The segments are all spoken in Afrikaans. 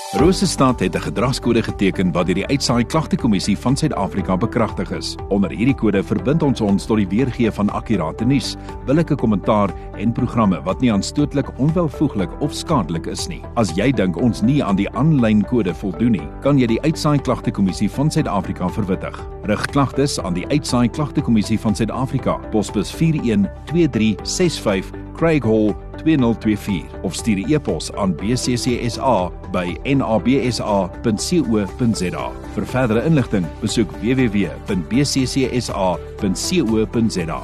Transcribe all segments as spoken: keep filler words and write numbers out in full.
Rosestad het 'n gedragskode geteken wat deur die Uitsaai Klagtekommissie van Suid-Afrika bekragtig is. Onder hierdie kode verbind ons ons tot die weergee van akkurate nuus, billike kommentaar en programme wat nie aanstootlik, onwelvoeglik of skadelik is nie. As jy dink ons nie aan die aanlyn kode voldoen nie, kan jy die Uitsaai Klagtekommissie van Suid-Afrika verwittig. Rig klagtes aan die Uitsaai Klagtekommissie van Suid-Afrika, posbus vier een twee drie ses vyf, Craig Hall twee nul twee vier of stuur 'n e-pos aan b c c s a by n a b s a punt co punt z a. Vir verdere inligting, besoek w w w punt b c c s a punt co punt z a.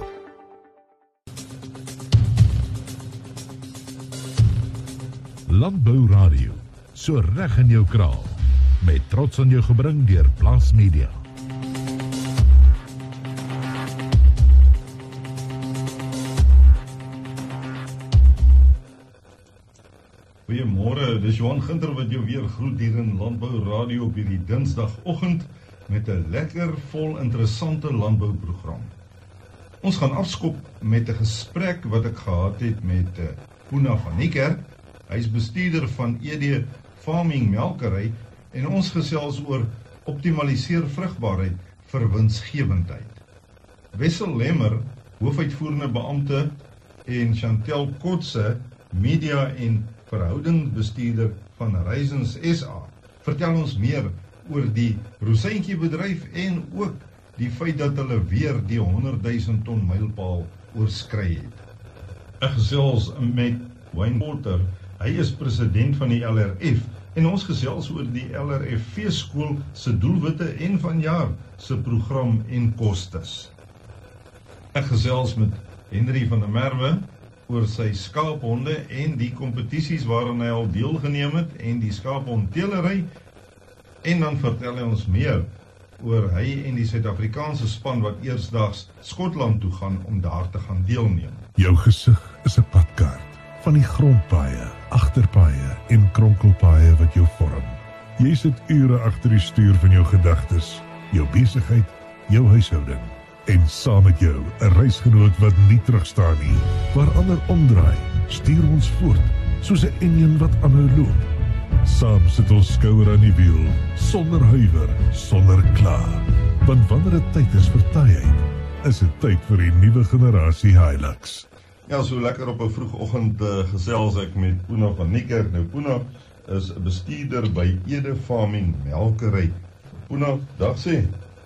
Landbou Radio, so reg in jou kraal, met trots aan jou gebring deur Plaas Media. Goeiemôre, dis Johan Ginter wat jou weer groet hier in Landbou Radio op hierdie Dinsdagoggend met 'n lekker vol interessante landbouprogram. Ons gaan afskop met 'n gesprek wat ek gehad het met uh, Puna van Niekerk. Hy is bestuurder van E D Farming Melkery en ons gesels oor optimaliseer vrugbaarheid vir winsgewendheid. Wessel Lemmer, hoofuitvoerende beampte, en Chantel Kotse, media en verhoudingsbestuurder van Raisins S A, vertel ons meer oor die rosientjiebedryf en ook die feit dat hulle weer die honderdduisend ton mylpaal oorskry het. Ek gesels met Wayne Porter, hy is president van die L R F en ons gesels oor die L R F feeskool se doelwitte en vanjaar se program en kostes. Ek gesels met Henry van der Merwe oor sy skaaphonde en die kompetisies waarin hy al deelgeneem het en die skaaphondteelery, en dan vertel hy ons meer oor hy en die Suid-Afrikaanse span wat eersdags Skotland toe gaan om daar te gaan deelneem. Jou gesig is 'n padkaart van die grondpaaie, agterpaaie en kronkelpaaie wat jou vorm. Jy sit ure agter die stuur van jou gedagtes, jou besigheid, jou huishouding. En saam met jou 'n reisgenoot wat nie terugstaan nie. Waar ander omdraai, stuur ons voort, soos 'n enjin wat aanhou loop. Saam sit ons skouer aan die wiel, sonder huiwer, sonder kla. Want wanneer dit tyd is vir taaiheid, is dit tyd vir die nuwe generasie Hilux. Ja, so lekker op 'n vroegoggend uh, gesels ek met Puna van Niekerk. Nou, Puna is 'n bestuurder by E D Farming Melkery. Puna, dag sê.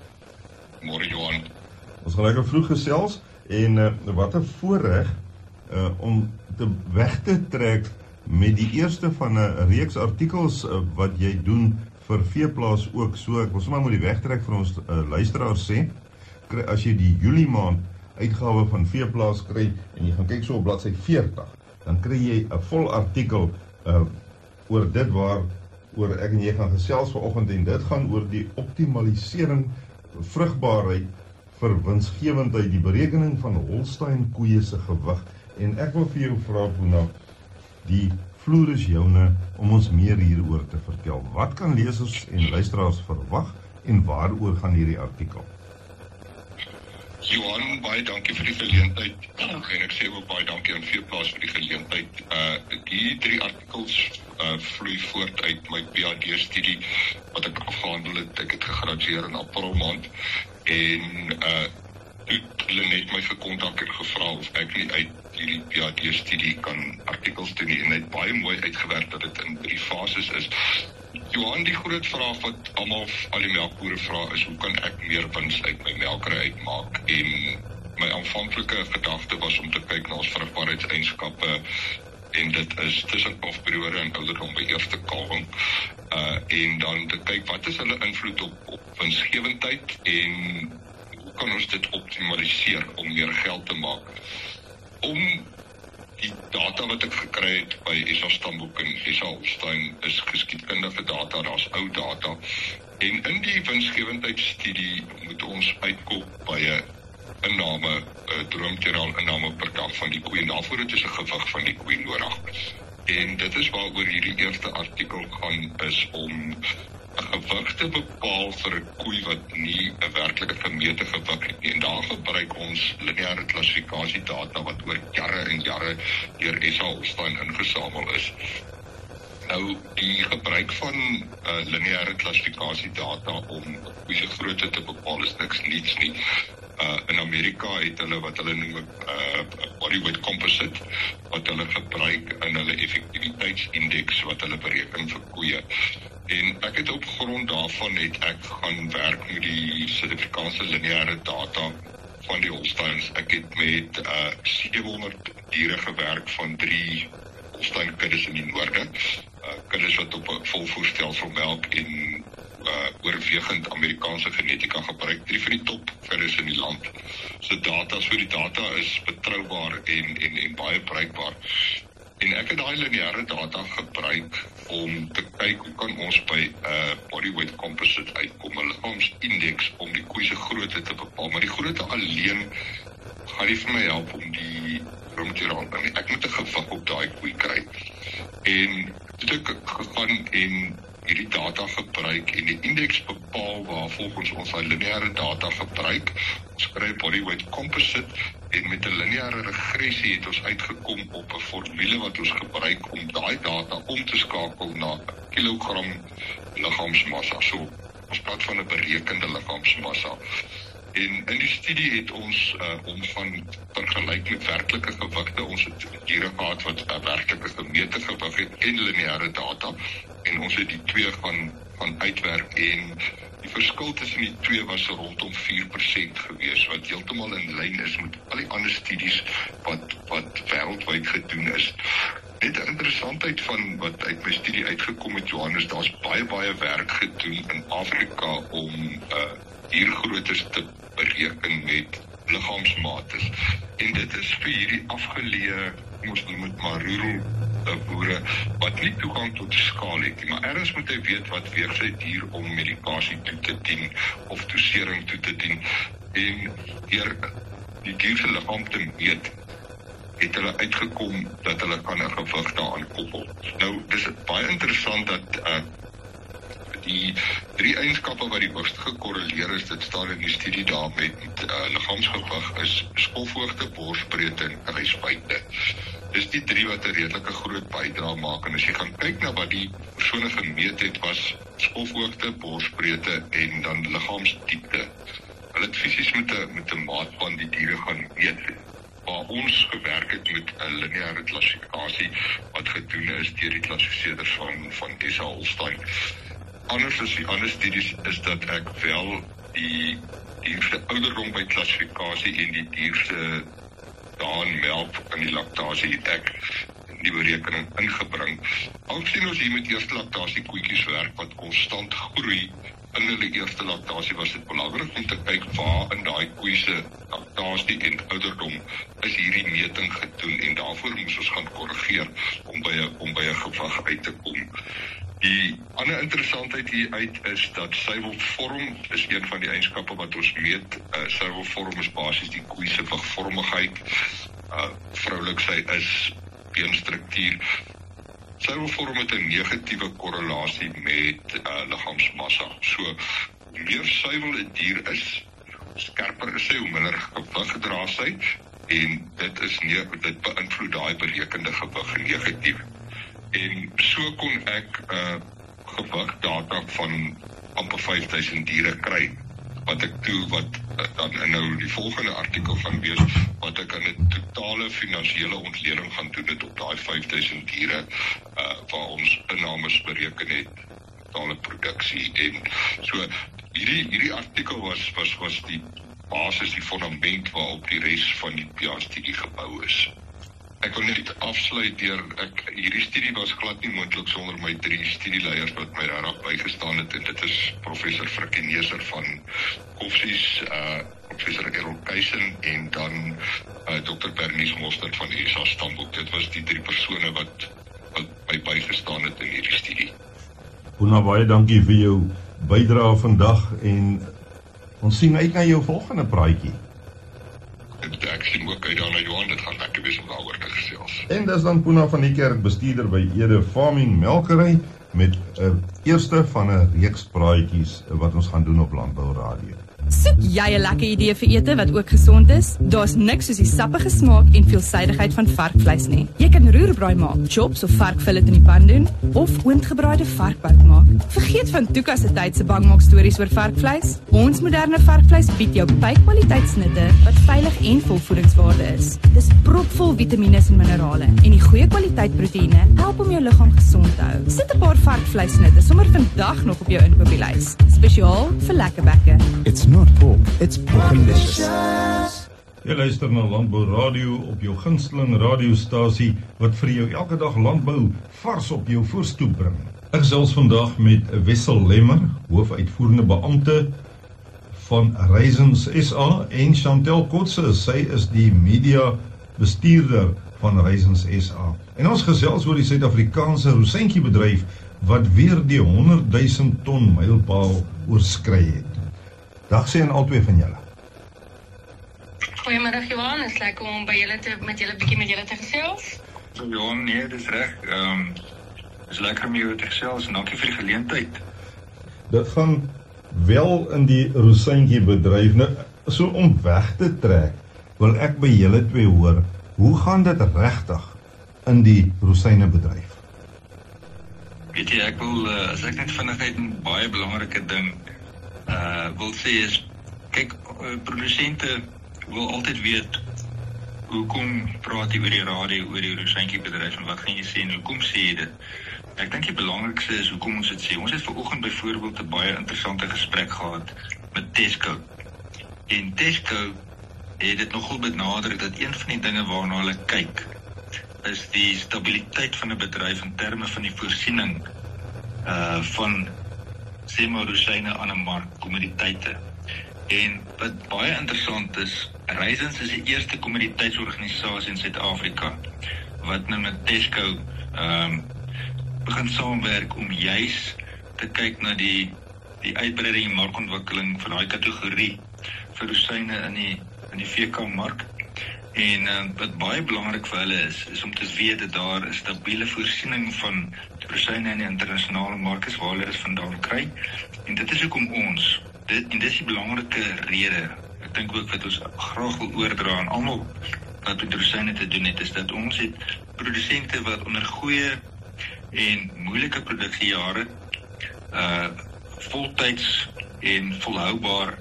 Môre Johan. Ons gaan lekker vroeg gesels en uh, wat 'n voorreg uh, om te weg te trek met die eerste van 'n reeks artikels uh, wat jy doen vir Veeplaas ook. So ek wil sommer moet die wegtrek vir ons uh, luisteraars sê, as jy die Julie maand uitgawe van Veeplaas kry en jy gaan kyk so op bladsy veertig, dan kry jy 'n vol artikel uh, oor dit waar oor ek en jy gaan gesels vanoggend, en dit gaan oor die optimalisering vrugbaarheid vir winsgewendheid, die berekening van Holstein koeie se gewig. En ek wil vir jou vra, Puna, die vloer is joune om ons meer hieroor te vertel. Wat kan lesers en luisteraars verwag en waaroor gaan hierdie artikel? Johan, baie dankie vir die geleentheid. En ek sê ook baie dankie aan Veeplaas vir die geleentheid. Uh, die drie artikels uh, vloei voort uit my P H D-studie wat ek afgehandel het. Ek het gegradueer in April maand. En uh, hulle net my gekontak en gevra of ek nie uit hierdie P H D-studie kan artikels doen nie, en het baie mooi uitgewerk dat dit in drie fases is. Johan, die groot vraag wat almal, al die melkboere vra is, hoe kan ek meer wins uit my melkery uitmaak? En my aanvanklike gedagte was om te kyk na ons vrugbaarheidseienskappe, en dit is tussen afperiode en ouderdom by eerste kalwing, uh, en dan te kyk wat is hulle invloed op, op winsgewendheid en hoe kan ons dit optimaliseer om meer geld te maak. Om die data wat ek gekry het by S A Stamboek en S A Holstein is geskiedkundige data, daar's ou data, en in die winsgewendheidsstudie moet ons uitkom by 'n inname, uh, droomteraal inname per dag van die koe, en daarvoor het is 'n gewig van die koe nodig. En dit is waaroor hierdie eerste artikel gaan, is om 'n gewig te bepaal vir 'n koe wat nie 'n werklike gemete gewig het nie. En daar gebruik ons lineêre klassifikasiedata wat oor jare en jare deur S A Holstein ingesamel is. Nou, die gebruik van uh, lineêre klassifikasiedata om koeie se grootte te bepaal is niks niets nie. Uh, in Amerika het hulle wat hulle noem 'n uh, body weight composite wat hulle gebruik in hulle effektiwiteitsindeks wat hulle bereken vir koeie. En ek het op grond daarvan het ek gaan werk met die Suid-Afrikaanse lineêre data van die Holsteins. Ek het met uh, sewehonderd diere gewerk van drie Holstein kuddes in die noorde. Uh, kuddes wat op 'n volvoerstelsel melk en uh, oorwegend Amerikaanse genetika gebruik, drie van die top kuddes in die land. So data, so die data is betroubaar en, en, en baie bruikbaar. En ek het daai lineêre data gebruik om te kyk hoe kan ons by 'n uh, body weight composite uitkom, 'n liggaamsindeks om die koe se grootte te bepaal. Maar die grootte alleen gaan nie vir my help om die materiaal nie. Ek moet 'n gewig op daai koe kry. En toe ek gegaan en hierdie data gebruik en die indeks bepaal waar volgens ons daai lineêre data gebruik. Ons kry body weight composite en met 'n lineêre regressie het ons uitgekom op 'n formule wat ons gebruik om daai data om te skakel na kilogram liggaamsmassa. So ons praat van 'n berekende liggaamsmassa. En in die studie het ons uh, om van vergelyk met werklike gewigte, ons het diere gehad wat 'n uh, werklike gemete gewig het en lineêre data, en ons het die twee gaan, gaan uitwerk, en die verskil tussen die twee was rondom vier persent gewees, wat heeltemal in lyn is met al die ander studies wat, wat wêreldwyd gedoen is. Net 'n interessantheid van wat uit my studie uitgekom het, Johannes, daar's baie baie werk gedoen in Afrika om uh, diergroottes te bereken met liggaamsmates. En dit is vir hierdie afgeleë, ons noem dit maar rural boere, wat nie toegang tot skaal het nie. Maar ergens moet hy weet wat weeg sy dier om medikasie toe te dien of dosering toe te dien. En deur die dier se liggaam te meet, het hulle uitgekom dat hulle kan 'n gewig daaraan koppel. Nou, dis baie interessant dat uh, die drie eienskappe wat die hoogste gekorreleer is, dit staan in die studie daar met uh, liggaamsgewig, is skofhoogte, borsbreedte en kruisbuite. Dis die drie wat 'n redelike groot bydrae maak. En as jy gaan kyk na wat die persone gemeet het, was skofhoogte, borsbreedte en dan liggaamsdiepte. Hulle het fisies met 'n met 'n maatband die diere gaan meet. Waar ons gewerk het met 'n lineêre klassifikasie wat gedoen is deur die klassifiseerders van van S A Holstein. Anders as die ander studies is dat ek wel die dier se ouderdom by klassifikasie en die dier se daan melk en die laktasie het ek in die berekening ingebring. Aangesien ons hier met eerste laktasie koetjies werk wat konstant groei in hulle eerste laktasie, was dit belangrik om te kyk waar in daai koe se laktasie en ouderdom is hierdie meting gedoen, en daarvoor moes ons gaan korrigeer om by 'n om by 'n gewig uit te kom. Die ander interessantheid hieruit is dat suiwelvorm is een van die eienskappe wat ons meet. Uh, suiwelvorm is basies die koe se wigvormigheid. Uh, vroulik sy is, beenstruktuur. Suiwelvorm het 'n negatiewe korrelasie met uh, liggaamsmassa. So, hoe meer suiwel 'n dier is, skerper is sy, hoe minder gewig dra sy, en dit is nie, dit beïnvloed daai berekende gewig negatief. En so kon ek uh, gewig data van amper vyf duisend diere kry, wat ek toe, wat uh, dan nou die volgende artikel gaan wees, wat ek aan 'n totale finansiële ontleding gaan doen dit op daai vyf duisend diere, uh, waar ons innames bereken het, totale produksie, en so, hierdie, hierdie artikel was, was, was die basis, die fundament waarop die res van die P A-studie gebou is. Ek wil net afsluit deur, ek, hierdie studie was glad nie moontlik sonder my drie studieleiers wat my daarop bygestaan het, en dit is professor Frikkie Neser van Koffsies, uh, professor Errol Keisen en dan uh, dokter Bernice Mostert van S A Stamboek. Dit was die drie persone wat, wat my bygestaan het in hierdie studie. Boena, baie dankie vir jou bydrae vandag, en ons sien uit na jou volgende praatjie. Ek sien ook uit daarna, Johan, dit gaan lekker wees om daaroor te gesels. En dis dan Boena van die Kerk, bestuurder by Ede Farming Melkery, met 'n uh, eerste van 'n reeks praatjies wat ons gaan doen op Landbou Radio. Soek jy 'n lekker idee vir ete wat ook gesond is? Daar's niks soos die sappige smaak en veelsidigheid van varkvleis nie. Jy kan roerbraai maak, chops of varkfillet in die pan doen, of oondgebraaide varkbout maak. Vergeet van Tuka se tyd se bangmaak stories oor varkvleis. Ons moderne varkvleis bied jou by-kwaliteitsnitte wat veilig en vol voedingswaarde is. Dis propvol vitamiene en minerale en die goeie kwaliteit proteïene help om jou liggaam gesond te hou. Sit 'n paar varkvleisnitte sommer vandag nog op jou inkoopielys, spesiaal vir lekker bekke. It's not pork, it's porkalicious. Jy luister na Landbou Radio op jou gunsteling radiostasie wat vir jou elke dag landbou vars op jou voorstoep bring. Ek gesels vandag met Wessel Lemmer, hoofuitvoerende beampte van Raisins S A, en Chantel Kotse, sy is die media bestuurder van Raisins S A. En ons gesels oor die Suid-Afrikaanse rosientjiebedryf wat weer die honderd duisend ton mylpaal oorskry het. Dag sê aan albei van julle. Goeiemiddag Johan, is lekker om by julle te, met julle bietjie met julle te gesels. So Johan, nee, dis reg. Ehm um, is lekker om jou te gesels en dankie vir die geleentheid. Dit gaan wel in die rosientjiebedryf. Nou, so om weg te trek, wil ek by julle twee hoor, hoe gaan dit regtig in die rosynebedryf? Weet jy, ek wil, uh, as ek net vinnig net 'n baie belangrike ding uh, wil sê is, kyk, uh, produsente wil altyd weet, hoekom praat jy oor die radio, oor die rosientjiebedryf, en wat gaan jy sê, en hoekom sê jy dit? Ek dink die belangrikste is hoekom ons dit sê. Ons het vanoggend byvoorbeeld 'n baie interessante gesprek gehad met Tesco. En Tesco het dit nogal benadruk dat een van die dinge waarna hulle kyk, is die stabiliteit van 'n bedryf in terme van die voorsiening uh, van sê maar rosyne aan 'n mark, kommoditeite. En wat baie interessant is, Raisins is die eerste kommoditeitsorganisasie in Suid-Afrika wat nou met Tesco um, begin saamwerk om juis te kyk na die die uitbreiding en markontwikkeling van daai kategorie vir rosyne in die in die V K-mark. En uh, wat baie belangrik vir hulle is, is om te weet dat daar 'n stabiele voorsiening van rosyne in die internasionale mark is waar hulle dit vandaan kry. En dit is hoekom ons, dit, en dit is die belangrike rede, ek dink ook wat ons graag wil oordra aan almal wat met rosyne te doen het, is dat ons het produsente wat onder goeie en moeilike produksiejare uh, voltyds en volhoubaar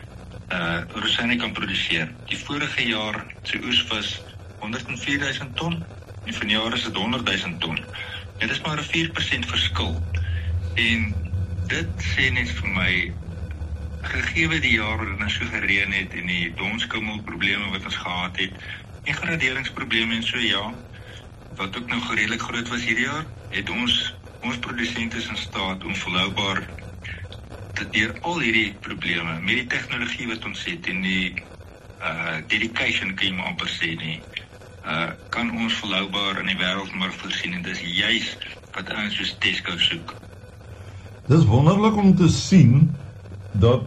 uh, rosyne kan produseer. Die vorige jaar se oes was honderd en vier duisend ton en vanjaar is dit honderd duisend ton. Dit is maar 'n vier persent verskil. En dit sê net vir my, gegeewe die jaar wat dit nou so gereën het en die donskummel probleme wat ons gehad het, en graderingsprobleme en so, ja, wat ook nou redelik groot was hierdie jaar, het ons ons produsente is in staat om volhoubaar te deur al hierdie probleme met die tegnologie wat ons het en die uh, dedication kan jy maar amper sê nie, uh, kan ons volhoubaar in die wêreldmark voorsien, en dis juis wat ouens soos Tesco soek. Dis wonderlik om te sien dat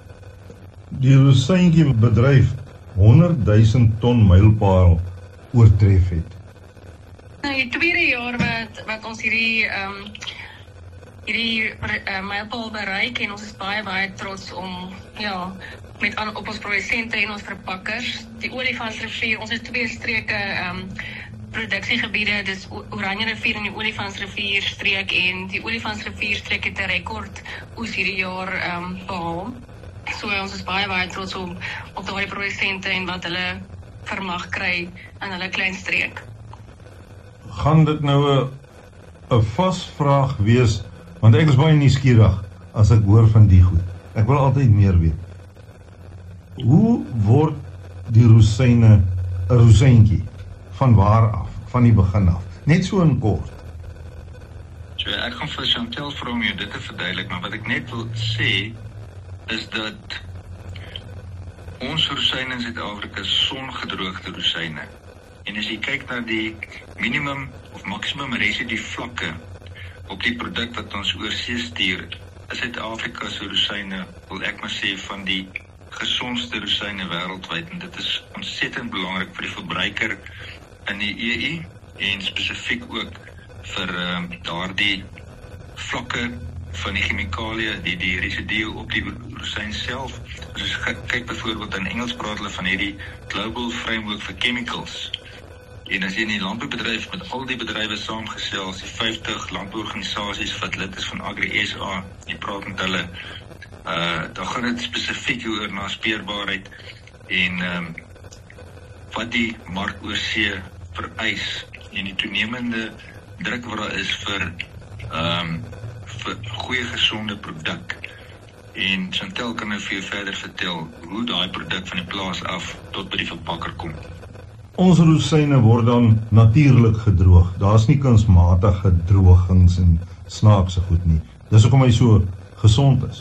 die rosientjiebedryf honderd duisend ton mylpaal oortref het. Nou, die tweede jaar wat, wat ons hierdie, um, hierdie uh, mylpaal bereik, en ons is baie, baie trots om, ja, met aan, op ons produsente en ons verpakkers, die Olifantsrivier, ons het twee streke um, produksiegebiede, dis Oranjerivier en die Olifantsrivier streek, en die Olifantsrivier streek het 'n rekord oes hierdie jaar um, behaal. So ons is baie, baie trots om op daardie produsente en wat hulle vermag kry in hulle klein streek. Gaan dit nou 'n vasvraag wees, want ek is baie nuuskierig as ek hoor van die goed. Ek wil altyd meer weet. Hoe word die rosyne 'n rosientjie? Van waar af? Van die begin af? Net so in kort. So ek gaan vir Chantel vra om jou dit te verduidelik, maar wat ek net wil sê is dat ons rosyne in Suid-Afrika is songedroogde rosyne. En as jy kyk na die minimum of maksimum residue vlakke op die produk wat ons oorsee stuur, is Suid-Afrika se rosyne, wil ek maar sê, van die gesondste rosyne wêreldwyd, en dit is ontsettend belangrik vir die verbruiker in die E U en spesifiek ook vir um, daardie vlakke van die chemikalie, die, die residue op die rosyn self. As ons kyk byvoorbeeld in Engels praat hulle van hierdie Global Framework for Chemicals. En as jy in die landboubedryf met al die bedrywe saamgesels, die vyftig landbouorganisasies wat lid is van Agri S A, jy praat met hulle, uh, dan gaan dit spesifiek oor naspeurbaarheid en um, wat die mark oor see vereis en die toenemende druk wat daar is vir um, vir goeie gesonde produk. En Chantel kan nou vir jou verder vertel hoe daai produk van die plaas af tot by die verpakker kom. Ons rosyne word dan natuurlik gedroog. Daar's nie kunsmatige drogings en snaakse goed nie. Dis hoekom hy so gesond is.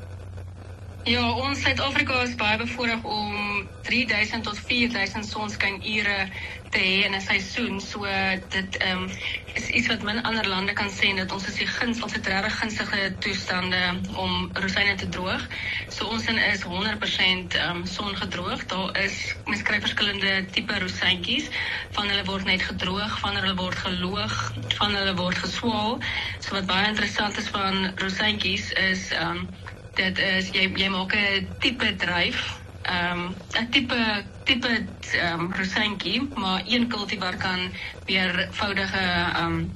Ja, ons Suid-Afrika is baie bevoorreg om drie duisend tot vier duisend sonskynure te hê in 'n seisoen. So dit um, is iets wat min ander lande kan sê, dat ons is die guns, ons het regtig gunstige toestande om rosyne te droog. So ons is honderd persent um, songedroog. Daar is, mens kry verskillende tipe rosyntjies. Van hulle word net gedroog, van hulle word geloog, van hulle word geswaal. So wat baie interessant is van rosyntjies is um, dit is, jy, jy maak 'n tipe dryf, um, 'n tipe, tipe um, rosyntjie, maar een cultivar kan meervoudige um,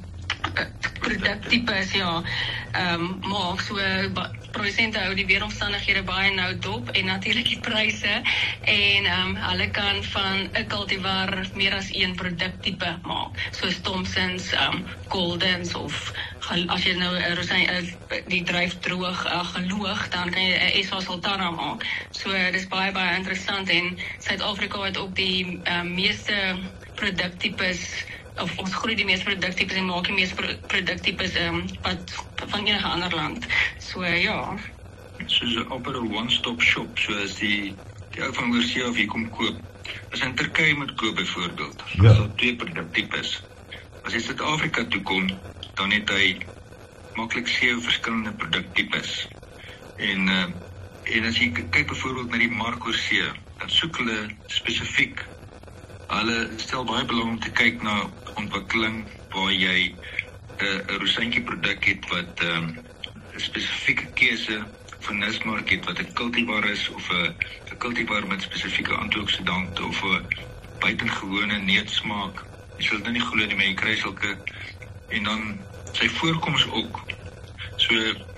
produktipes ja, um, maak. So produsente hou die weeromstandighede baie nou dop en natuurlik die pryse en um, hulle kan van 'n cultivar meer as een produkttipe maak. Soos Thompsons, um, Goldens of as jy nou 'n rosyn die dryf droog uh, geloog, dan kan jy 'n S A Sultana maak. So dis baie baie interessant en Suid-Afrika het ook die um, meeste produktipes of ons groei die meeste produktipes en maak die meeste pro produktipes um, wat van enige ander land. So ja. Soos 'n opera one-stop shop, soos die die ou van oorsee of hier kom koop. As in Turkye moet koop byvoorbeeld, ja. As daar twee produktipes. As jy Suid-Afrika toe kom, dan het hy maklik sewe verskillende produktipes. En uh, en as jy kyk byvoorbeeld na die mark oorsee, dan soek hulle spesifiek. Hulle stel baie belang om te kyk na ontwikkeling waar jy 'n uh, rosyntjie produk het wat 'n um, spesifieke keuse van nismark het wat 'n cultivar is of 'n 'n cultivar met spesifieke antioksidante of 'n buitengewone neetsmaak. Jy sal dit nie glo nie, maar jy kry sulke en dan sy voorkoms ook. So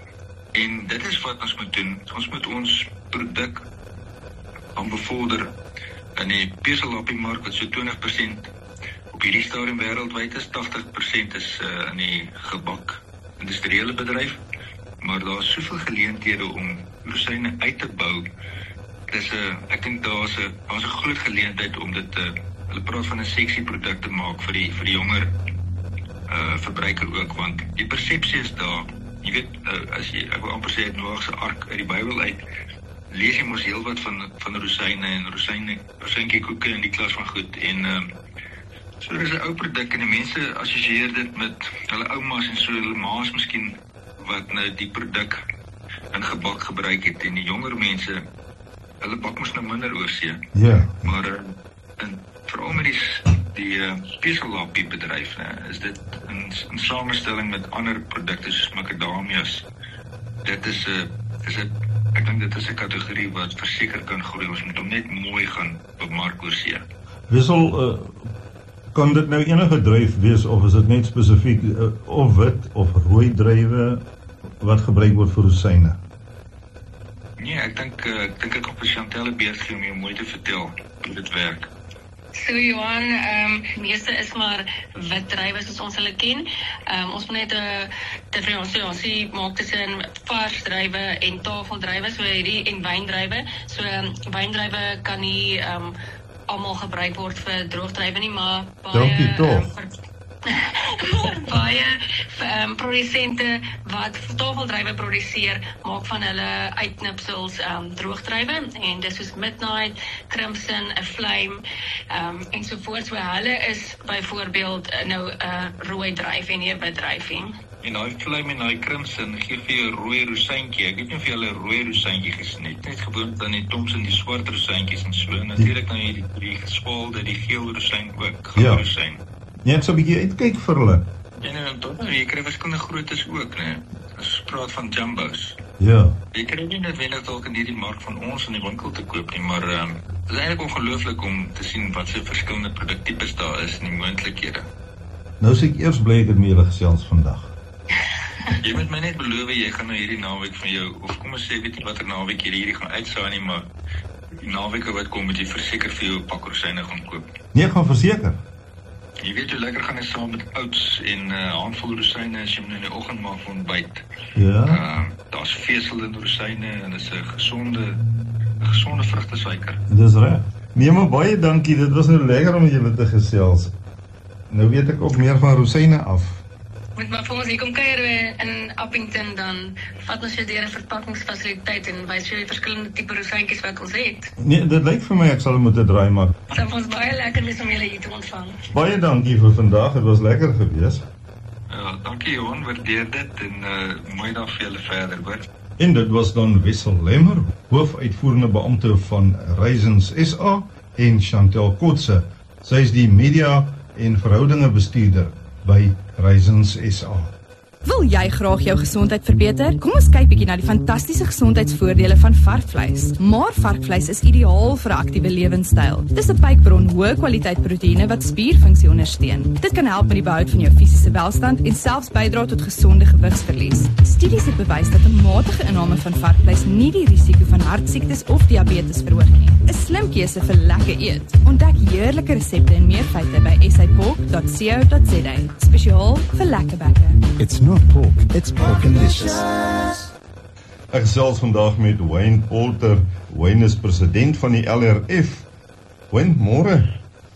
en dit is wat ons moet doen. Ons moet ons produk aan bevorder in die beselapiemark wat so twintig persent op hierdie stadium wêreldwyd is, tagtig persent is uh, in die gebak industriële bedryf, maar daar is soveel geleenthede om rosyne uit te bou. Dis 'n uh, ek dink daar's 'n daar's 'n groot geleentheid om dit uh, hulle praat van 'n seksie produk te maak vir die vir die jonger uh, verbruiker ook, want die persepsie is daar. Jy weet, uh, as jy ek wil amper sê Noag se ark uit die Bybel uit lees jy mos heel wat van van rosyne en rosyne, rosyntjie koeke en die klas van goed en uh, so dis 'n ou produk en die mense assosieer dit met hulle oumas en so hulle maas miskien wat nou die produk in gebak gebruik het en die jonger mense hulle bak mos nou minder oorsee. Ja. Yeah. Maar uh, en veral met die die uh, speselapie bedryf, né, is dit in, in samestelling met ander produkte soos macadamias. Dit is 'n uh, is 'n Ek dink dit is 'n kategorie wat verseker kan groei. Ons moet hom net mooi gaan bemark oorsee. Wissel, uh, kan dit nou enige druif wees of is dit net spesifiek uh, of wit of rooi druiwe wat gebruik word vir rosyne? Nee, ek dink uh, ek dink ek op Chantel beurt gee om jou mooi te vertel hoe dit werk. So Johan, um, meeste is maar wit druiwe soos ons hulle ken. Um, ons moet net 'n diferensiasie maak tussen vars druiwe en tafeldruiwe, so hierdie en wyndruiwe. So um, wyndruiwe kan nie um, almal gebruik word vir droogdruiwe nie, maar baie um, baie um, produsente wat tafeldruiwe produseer, maak van hulle uitknipsels um, droogdruiwe en dis soos Midnight, Crimson, 'n Flame um, en so voort. So hulle is byvoorbeeld nou 'n uh, rooi druif en nie 'n wit druif nie. En daai Flame en daai Crimson gee vir jou 'n rooi rosyntjie. Ek weet nie of jy al 'n rooi rosyntjie gesien het. Net gewoond dan die Thompson die swart rosyntjies en so. Natuurlik dan die die geswaalde, die geel rosyn ook, groen ja. Rosyn. Net so 'n bietjie uitkyk vir hulle. Ja, nee, tot nou, jy kry verskillende groottes ook, né? As gepraat van jumbos. Ja. Jy kry nie noodwendig dalk in hierdie mark van ons in die winkel te koop nie, maar um, dit is eintlik ongelooflik om te sien wat se verskillende produktipes daar is en die moontlikhede. Nou sê ek eers bly ek het met julle gesels vandag. Jy moet my net beloof jy gaan nou hierdie naweek van jou, of kom ons sê, weet nie watter naweek jy hierdie gaan uitsaai nie, maar die naweek wat kom moet jy verseker vir jou 'n pak rosyne gaan koop. Nee, ek gaan verseker. Jy weet hoe lekker gaan dit saam met oats en 'n uh, handvol rosyne as jy hom in die oggend maak vir ontbyt. Ja. Uh, daar's vesel in rosyne en dit is 'n gesonde 'n gesonde vrugtesuiker. Dis reg. Nee, maar baie dankie. Dit was nou lekker om met julle te gesels. Nou weet ek ook meer van rosyne af. Moet maar vir ons hier kom kuier in Appington, dan vat ons jou deur 'n verpakkingsfasiliteit en wys jou die verskillende tipe rosyntjies wat ons het. Nee, dit lyk vir my ek sal moet 'n draai maak. Dit sal vir ons baie lekker wees om julle hier te ontvang. Baie dankie vir vandag. Dit was lekker geweest. Ja, dankie Johan, waardeer dit en uh, mooi dag vir julle verder, hoor. En dit was dan Wessel Lemmer, hoofuitvoerende beampte van Raisins S A, en Chantel Kotse. Sy is die media en verhoudinge bestuurder by Raisins S A. Wil jy graag jou gesondheid verbeter? Kom ons kyk bietjie na die fantastiese gesondheidsvoordele van varkvleis. Maar varkvleis is ideaal vir 'n aktiewe lewenstyl. Dis 'n pykbron hoë kwaliteit proteïene wat spierfunksie ondersteun. Dit kan help met die behoud van jou fisiese welstand en selfs bydra tot gesonde gewigsverlies. Studies het bewys dat 'n matige inname van varkvleis nie die risiko van hartsiektes of diabetes verhoog nie. 'n Slim keuse vir lekker eet. Ontdek heerlike resepte en meer feite by s a pork dot co dot z a. Spesiaal vir lekker bekke. It's not pork, it's porkalicious. Ek gesels vandag met Wayne Polter. Wayne is president van die L R F. Wayne, môre.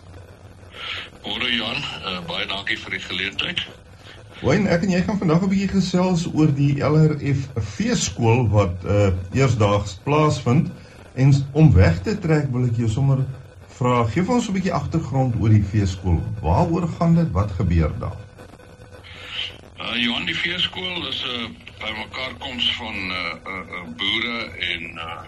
Môre Jan, uh, baie dankie vir die geleentheid. Wayne, ek en jy gaan vandag 'n bietjie gesels oor die L R F feeskool wat uh, eersdaags plaasvind. En om weg te trek wil ek jou sommer vra, gee vir ons 'n bietjie agtergrond oor die feeskool. Waaroor gaan dit? Wat gebeur daar? Uh, Johan, die feeskool is 'n uh, bymekaarkoms van uh, uh, uh, boere en uh,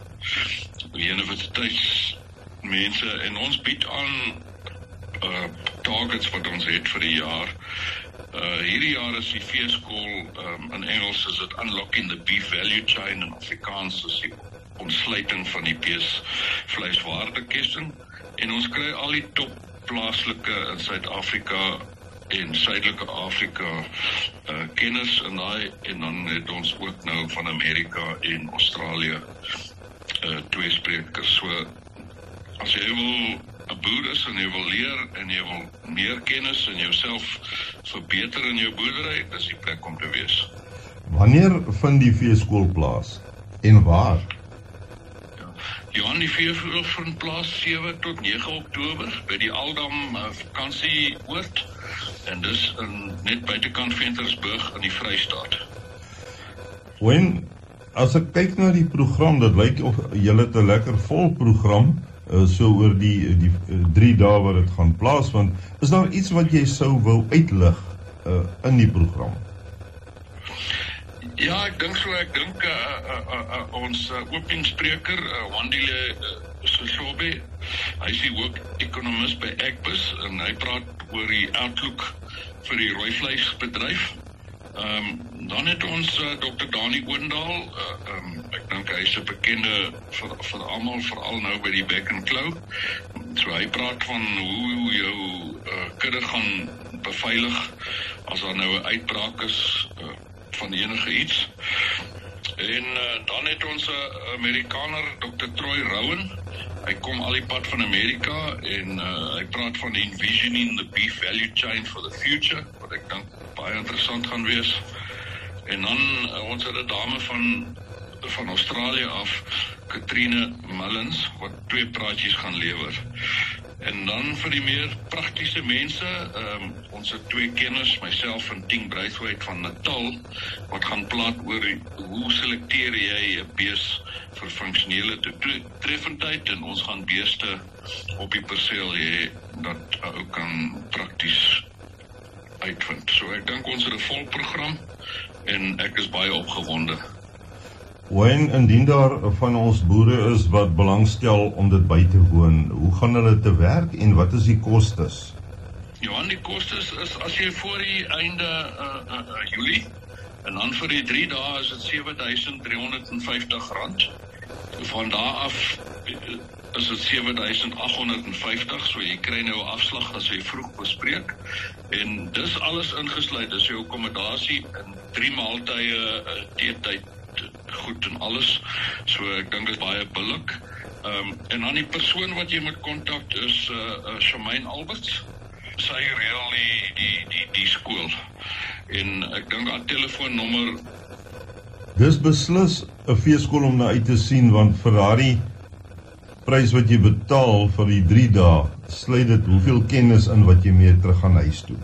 universiteitsmense en ons bied aan uh, targets wat ons het vir die jaar. Uh, hierdie jaar is die feeskool, um, in Engels is dit Unlocking the Beef Value Chain, en Afrikaans is die ontsluiting van die beesvleiswaardeketting, en ons kry al die top plaaslike in Suid-Afrika en Suidelike Afrika uh, kennis in daai, en dan het ons ook nou van Amerika en Australië uh, twee sprekers. So as jy wil 'n boer is en jy wil leer en jy wil meer kennis en jouself verbeter in jou boerdery, dis die plek om te wees. Wanneer vind die feeskool plaas en waar? Johan, die feeskool vind plaas sewe tot nege Oktober by die Aldam uh, vakansieoord, en dis in, net buitekant Ventersburg in die Vrystaat. Wayne, as ek kyk na die program, dit lyk of julle 'n lekker vol program, uh, so oor die, die uh, drie dae wat dit gaan plaasvind. Is daar iets wat jy sou wou uitlig uh, in die program? Ja, ek dink so, ek dink uh, uh, uh, uh, ons uh, openingsspreker, uh, Wandile uh, Soshobe, hy is die hoof-ekonomis by Agbus, en hy praat oor die outlook vir die rooivleisbedryf. Um, dan het ons uh, dokter Dani Oendal, uh, um, ek dink hy is 'n bekende vir, vir almal, veral nou by die Back and Claw. So hy praat van hoe jou uh, kudde gaan beveilig as daar nou 'n uitbraak is uh, van enige iets. En uh, dan het ons 'n uh, Amerikaner, dokter Troy Rowan. Hy kom al die pad van Amerika en uh, hy praat van envisioning the beef value chain for the future, wat ek dink baie interessant gaan wees. En dan uh, ons het 'n dame van van Australië af, Katrine Mullins, wat twee praatjies gaan lewer. En dan vir die meer praktiese mense, um, ons het twee kenners, myself en Ting Braithwaite van Natal, wat gaan praat oor hoe selekteer jy 'n bees vir funksionele treffendheid, en ons gaan beeste op die perseel hê dat ou kan prakties uitvind. So ek dink ons het 'n vol program en ek is baie opgewonde. Wayne, indien daar van ons boere is wat belangstel om dit by te woon, hoe gaan hulle te werk en wat is die kostes? Johan, die kostes is, as jy voor die einde uh, uh, uh, Julie En dan vir die drie dae is dit sewe duisend driehonderd vyftig rand. Van daar af is dit sewe duisend agt honderd vyftig, so jy kry nou 'n afslag as jy vroeg bespreek. En dis alles ingesluit, dis jou akkommodasie in drie maaltye, teetyd, goed en alles. So ek dink dit is baie billik. Um, en dan die persoon wat jy moet kontak is uh, uh, Shamaine Alberts. Sy reël die, die, die, die skool. En ek dink haar telefoonnommer. Dis beslis 'n feeskool om na uit te sien, want vir daardie prys wat jy betaal vir die drie dae, sluit dit hoeveel kennis in wat jy mee terug gaan huis toe.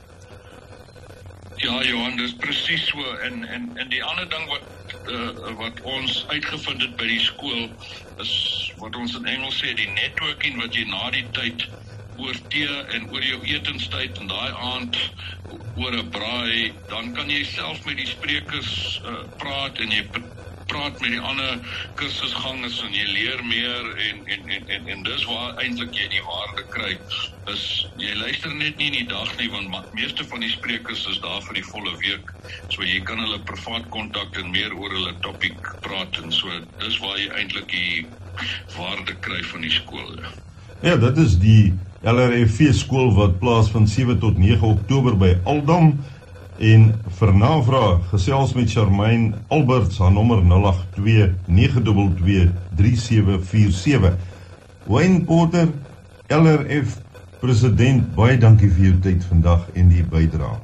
Ja, Johan, dis presies so. En, en, en die ander ding wat, uh, wat ons uitgevind het by die skool, is wat ons in Engels sê, die networking wat jy na die tyd oor tee en oor jou etenstyd en daai aand oor 'n braai, dan kan jy self met die sprekers uh, praat en jy praat met die ander kursusgangers en jy leer meer en en en en, en dis waar eintlik jy die waarde kry. Is jy luister net nie in die dag nie, want meeste van die sprekers is daar vir die volle week. So jy kan hulle privaat kontak en meer oor hulle topik praat en so. Dis waar jy eintlik die waarde kry van die skool. Ja, dit is die L R F feeskool wat plaasvind sewe tot nege Oktober by Aldam. En vir navraag gesels met Shamaine Alberts, haar nommer nul agt twee nege twee twee drie sewe vier sewe. Wayne Porter, L R F president, baie dankie vir jou tyd vandag en die bydrae.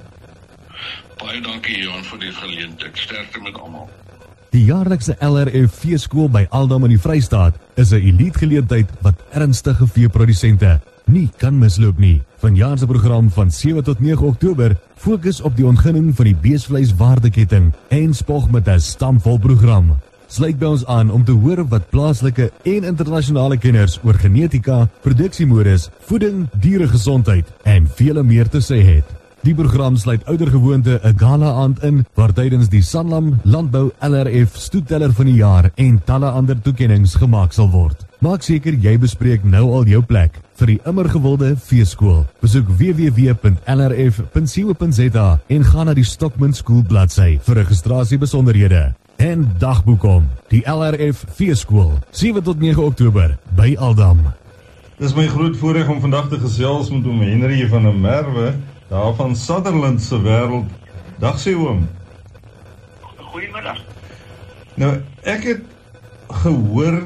Baie dankie Johan vir die geleentheid. Sterkte met almal. Die jaarlikse L R F feeskool by Aldam in die Vrystaat is 'n elite geleentheid wat ernstige veeprodusente nie kan misloop nie. Vanjaar se program van sewe tot nege Oktober fokus op die ontginning van die beesvleiswaardeketting en spog met 'n stampvol program. Sluit by ons aan om te hoor wat plaaslike en internasionale kenners oor genetika, produksiemodus, voeding, dieregesondheid en vele meer te sê het. Die program sluit oudergewoonte 'n gala aand in waar tydens die Sanlam Landbou L R F stoetteller van die jaar en talle ander toekennings gemaak sal word. Maak seker jy bespreek nou al jou plek vir die immer gewilde feeskool. Besoek w w w punt l r f punt co punt z a en gaan na die Stockman School bladsy vir registrasiebesonderhede. En dagboek om die L R F feeskool sewe tot nege Oktober by Aldam. Dis my groot voorreg om vandag te gesels met oom Henry van der Merwe, daar van Sutherland se wêreld. Dag sê oom. Goeiemiddag. Nou, ek het gehoor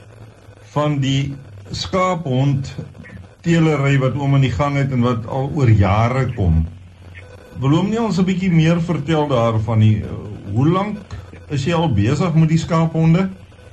van die skaaphond teelery wat oom in die gang het en wat al oor jare kom. Wil oom nie ons 'n bietjie meer vertel daarvan nie? Hoe lank is jy al besig met die skaaphonde?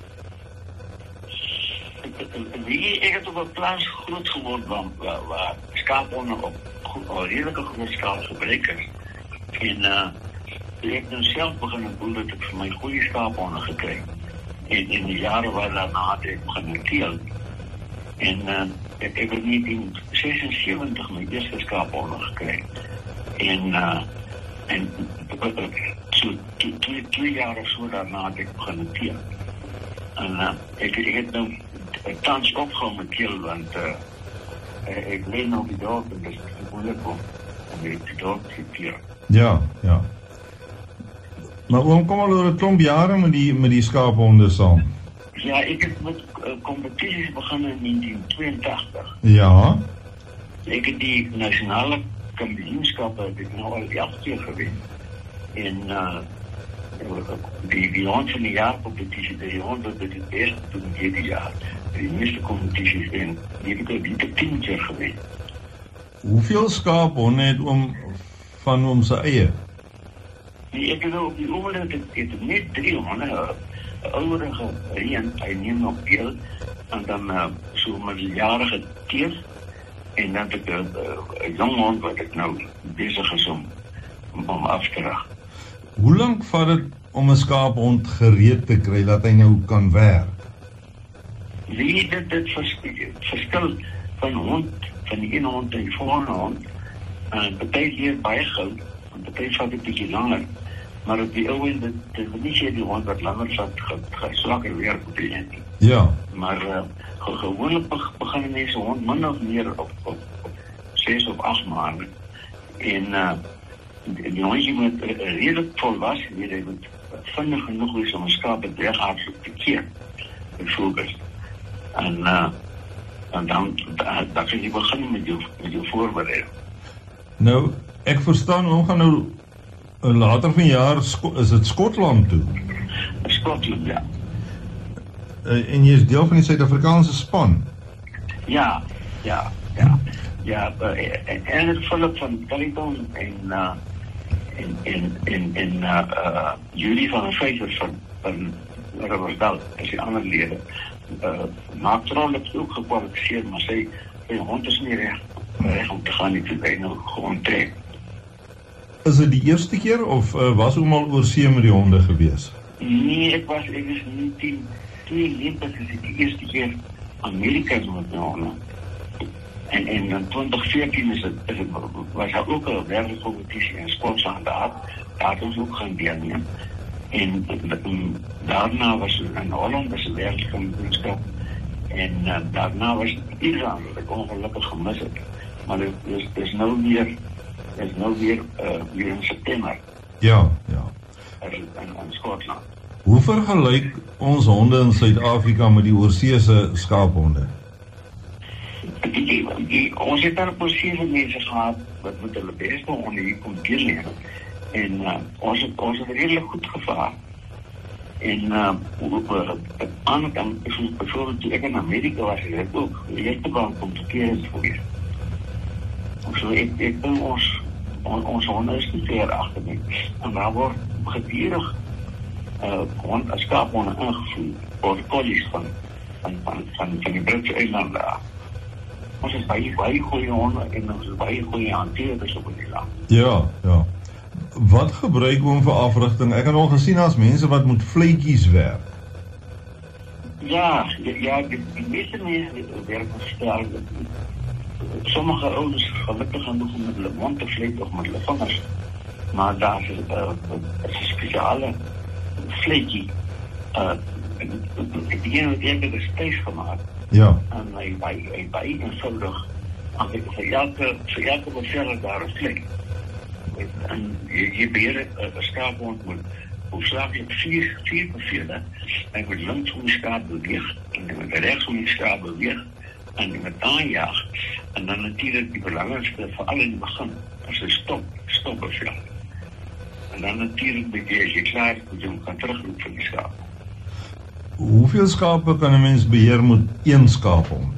Ek het op 'n plaas groot geword waar, waar, waar skaaphonde op al redelike groot skaal gebruik is. En uh, ek het nou self begin boel dat ek vir my goeie skaaphonde gekry. En in die jare waar daarna het ek begin teel. En uh, ek, ek het negentien sesensewentig my eerste skaaphonde gekry. En uh, en so twee, twee jaar of so daarna het ek begin teel. En uh, ek, ek het nou tans opgehou met teel, want uh, ek leen op die dorp en dit is moeilijk om die dorp te teel. Ja, ja. Maar oom kom al oor 'n klomp jare met die, met die skaaphonde saam? Ja, ek het met uh, competities begin in negentien tweeëntagtig. Ja. Ek het die nasionale kampioenskappe het ek nou al elf keer gewen. En uh, die, die hond van die jaar competitie, die hond wat het het beste doen hierdie jaar. Die meeste competities en die heb ek die tien keer gewen. Hoeveel skaaphonde het oom van oom se eie? Nee, ek het nou op die oomblik het, het net drie honde, 'n ouerige een, hy neem nog deel, en dan uh, so middeljarige teef, en dan het ek 'n uh, jong hond wat ek nou besig is om, om, om af te rag. Hoe lank vat dit om 'n skaaphond gereed te kry dat hy nou kan werk? Nee, dit, dit verskil, verskil van hond, van die ene hond en die volgende hond. En party leer baie gou, en party vat 'n bietjie langer. Maar op die ouend, dit, dit wil nie sê die hond wat langer vat, gaan slakker werk op die end. Ja. Maar uh, gewoonlik begin mense hond min of meer op, op, op zes of acht maanden. En uh, die hondjie moet redelijk vol was, jy moet vinnig genoeg wees om 'n skaap het weghardloop te keer, bijvoorbeeld. En, uh, en dan, dan kan jy begin met jou, met jou voorbereiding. Nou, ek verstaan, ons gaan nou later van jaar, is het Skotland toe? Skotland, ja. Uh, en jy is deel van die Suid-Afrikaanse span? Ja, ja, ja. Ja, uh, en het Philip van Caliton en, uh, en, en, en, en uh, uh, Julie van de Vijver van, van Riverdal, is die ander lede. Uh, Mark Tron het ook gekwalificeerd, maar sy, sy hond is nie recht, recht om te gaan, nie toe by nou gewoon trek. Is dit die eerste keer, of uh, was u al oor see met die honde gewees? Nee, ek was, ek is nie tien, tweeënnegentig is ek die eerste keer Amerika's met die honde. En, en in twintig veertien is het, is het, was daar ook een wereldcompetitie in Skotland daar, daar het ons ook gaan deelneem. En, en daarna was het in Holland, was het wereldkampioenschap. En uh, daarna was het Ierland, dat ik ongelukkig gemis het. Maar het is, het is nou weer, het is nou weer, uh, weer in september. Ja, ja. In, in, in Skotland. Hoe vergelyk ons honde in Suid-Afrika met die oorseese skaaphonde? Die, die, die, ons het daar presieze mense gehad wat met hulle beste honde hier kom deelneem. En uh, ons, het, ons het redelijk goed gevaar. En uh, op uh, aan kant, bijvoorbeeld toen ik in Amerika was, is het ook heeltemal complicerend geweest. So ek, ek denk ons, on, ons honde is niet ver achter me. En daar wordt gedurig uh, hond, skaaphonde ingevoerd door de collies van, van, van, van, van die Britse eilanden af. Ons is baie, baie goeie honde en ons is baie goeie hanteerders op die land. Ja, ja. Wat gebruik om vir africhting? Ek het al gesien as mense wat met vletjies werk. Ja, ja, die, die meeste mense werk gestel. Sommige ouders gelukkig genoeg met hulle mond te vleet of met hulle vingers. Maar daar is uh, een speciale vletjie. Uh, die ene wat eerder is thuis gemaakt. Ja. En hy, hy, hy baie eenvoudig, vir elke, vir elke beveler daar een vlek. En jy, jy beheer een skaaphond moet hoofdzakelijk vier, vier bevelen. En moet links om die skaap beweeg, en moet rechts om die skaap beweeg, en jy moet aanjaag. En dan natuurlijk die belangrijkste, vooral in het begin, is een stop, stopbevel. En dan natuurlijk moet jy, as jy klaar is, moet jy hem gaan terugroep van die skaap. Hoeveel skape kan een mens beheer met één skaaphond?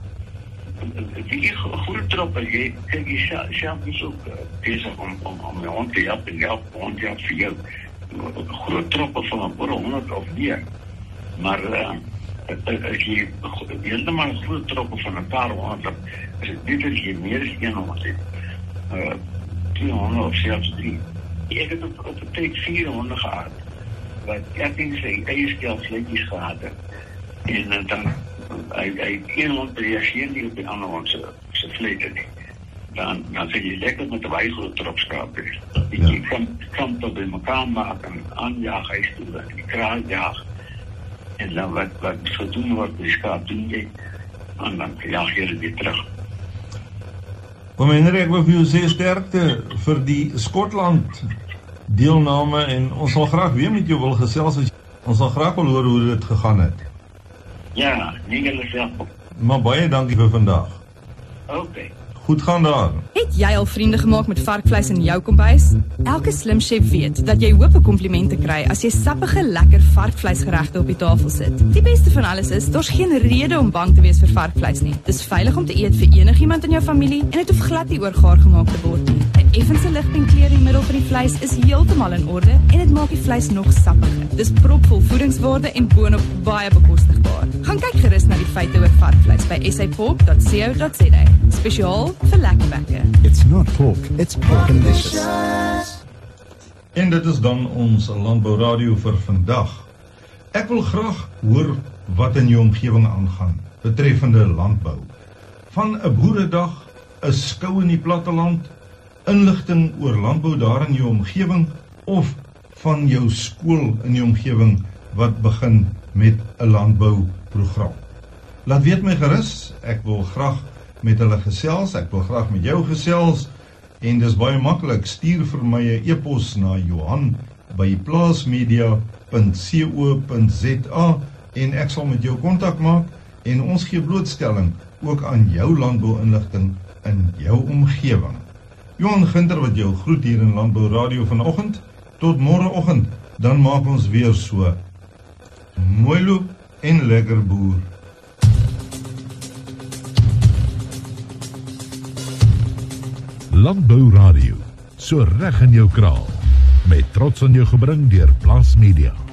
Die goede troppen, jy, kijk, jy self, self is ook uh, bezig om, om, om je hond te helpen, en help, hond te helpen voor jou. Groot troppen van een paar honderd of meer. Maar uh, als je helemaal een grote troppen van een paar honderd, is het niet dat je meer dan één honderd hebt. Uh, tweehonderd of zelfs drie. Ik heb op, op de tijd vierhonderd gehad. Wat ik denk zijn eigen stel vleetjes gehad heb. En uh, dan, hij, hij één hond reageert niet op de andere hond, ze vleeten niet. Dan, dan zit je lekker met de wijze tropskaap. Ja. Je kan, kan tot in elkaar maken, aanjagen, hij sturen, die kraal jagen. En dan wat, wat gedoen wordt, die skaap doen je. En dan jaag je er weer terug. Oom Henry, ek wil vir jou sê sterkte vir die Skotland deelname en ons sal graag weer met jou wil gesels. Ons sal graag wil hoor hoe dit gegaan het. Ja, nie julle self. Maar baie dankie vir vandag. Oké. Goed gaan daar. Het jy al vriende gemaak met varkvleis in jou kombuis? Elke slim chef weet dat jy hoop komplimente kry as jy sappige, lekker varkvleisgeregte op die tafel sit. Die beste van alles is, daar's geen rede om bang te wees vir varkvleis nie. Dis veilig om te eet vir enigiemand in jou familie en dit hoef glad nie oorgaar gemaak te word nie. 'n Effense ligpenkleur in die middel van die vleis is heeltemal in orde en dit maak die vleis nog sappiger. Dis propvol voedingswaarde en boonop baie bekostigbaar. Gaan kyk gerus na die feite oor varkvleis by s a pork dot co dot za. Spesiaal vir lekkerbekke. It's not pork, it's porkalicious. En dit is dan ons Landbou Radio vir vandag. Ek wil graag hoor wat in jou omgewing aangaan betreffende landbou. Van 'n boeredag, 'n skou in die platteland, inligting oor landbou daar in jou omgewing of van jou skool in die omgewing wat begin met 'n landbouprogram. Laat weet my gerus, ek wil graag met hulle gesels, ek wil graag met jou gesels En dis baie maklik, stuur vir my 'n e-pos na Johan by plaasmedia punt co punt za en ek sal met jou kontak maak en ons gee blootstelling ook aan jou landbouinligting in jou omgewing. Johan Ginter wat jou groet hier in Landbou Radio vanoggend. Tot môreoggend, dan maak ons weer so. Mooi loop en lekker boer. Landbou Radio, so reg in jou kraal, met trots aan jou gebring deur Plaas Media.